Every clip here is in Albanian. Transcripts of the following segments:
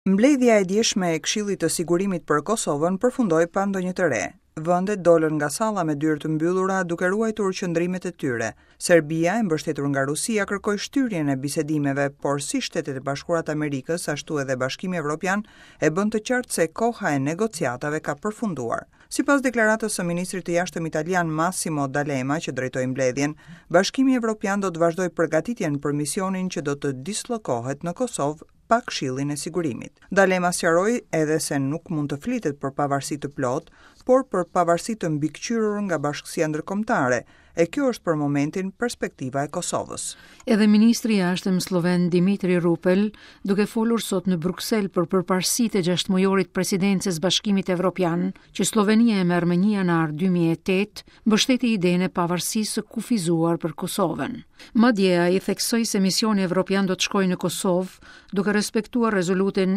Mbledhja e dieshme e Këshillit të Sigurimit për Kosovën përfundoi pa ndonjë të re. Vendet dolën nga salla me dyert të mbyllura duke ruajtur qëndrimet e tyre. Serbia, e mbështetur nga Rusia, kërkoi shtyrjen e bisedimeve, por si Shtetet e Bashkuara të Amerikës, ashtu edhe Bashkimi Evropian e bën të qartë se koha e negociatave ka përfunduar. Sipas deklaratës së ministrit të jashtëm italian Massimo D'Alema, që drejtoi mbledhjen, Bashkimi Evropian do të vazhdojë përgatitjen për misionin që do të dislokohet në Kosovë pa Këshillin e Sigurimit. D'Alema sqaroi edhe se nuk mund të flitet për pavarësi të plotë, por për pavarësi të mbikëqyrur nga Bashkësia Ndërkombëtare, e kjo është për momentin perspektiva e Kosovës. Edhe ministri i jashtëm sloven Dimitri Rupel, duke folur sot në Bruksel për përparësitë e 6 mujorit presidencës Bashkimit Evropian, që Slovenia e merr më 1 janar 2008, mbështeti idenë e pavarësisë së kufizuar për Kosovën. Madje ai theksoi se misioni evropian do të shkojë në Kosovë duke respektuar rezolutin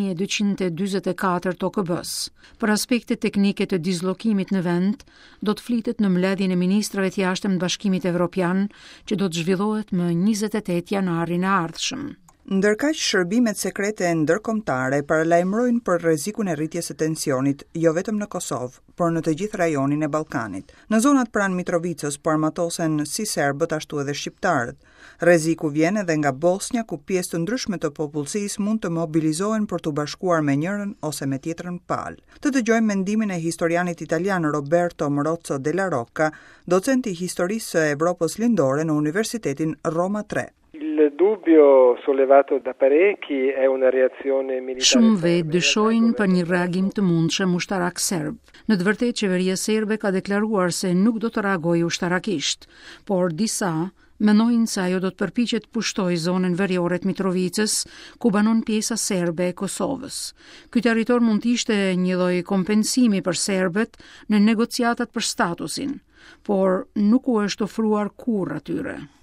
1244 të OKB-s. Për aspektet teknike të dislokimit në vend, do të flitet në mbledhjen e ministrave të jashtëm të Bashkimit Evropian, që do të zhvillohet më 28 janarin e ardhshëm. Ndërkaq shërbimet sekrete ndërkombëtare paralajmërojnë për rrezikun e rritjes së tensionit, jo vetëm në Kosovë, por në të gjithë rajonin e Ballkanit. Në zonat pranë Mitrovicës po armatosen si serbët ashtu edhe shqiptarët. Rreziku vjen edhe nga Bosnja, ku pjesë të ndryshme të popullsisë mund të mobilizohen për të bashkuar me njërin ose me tjetrën palë. Të dëgjojmë mendimin e historianit italian Roberto Morozzo della Rocca, docent i historisë së Evropës lindore në Universitetin Roma 3. Il dubbio sollevato da parecchi è una reazione militare. Shumë vetë dyshojnë për një reagim të mundshëm ushtarak serb. Në të vërtetë qeveria serbe ka deklaruar se nuk do të reagojë ushtarakisht, por disa mendojnë se ajo do të përpiqet të pushtojë zonën veriore të Mitrovicës, ku banon pjesa serbe e Kosovës. Ky territor mund të ishte një lloj kompensimi për serbët në negociatat për statusin, por nuk u është ofruar kurrë atyre.